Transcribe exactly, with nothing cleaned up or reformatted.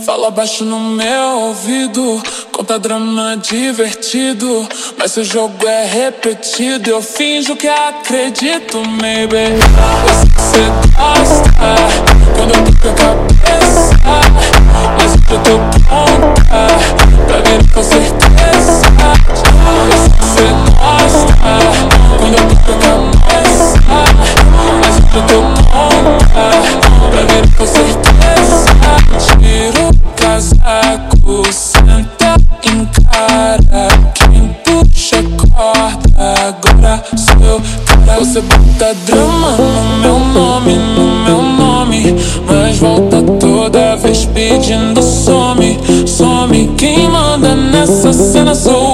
Fala baixo no meu ouvido, conta drama divertido, mas seu jogo é repetido. Eu finjo que acredito, maybe. Eu sei que cê gosta quando eu toco a cabeça, mas hoje eu tô pronta pra ver com certeza. Eu sei que cê gosta quando eu toco a cabeça, mas hoje eu tô pronta pra ver com certeza. Tira o casaco, senta, encara. Quem puxa corda agora sou eu, cara. Você bota drama no meu nome, no meu nome, mas volta toda vez pedindo some, some. Quem manda nessa cena sou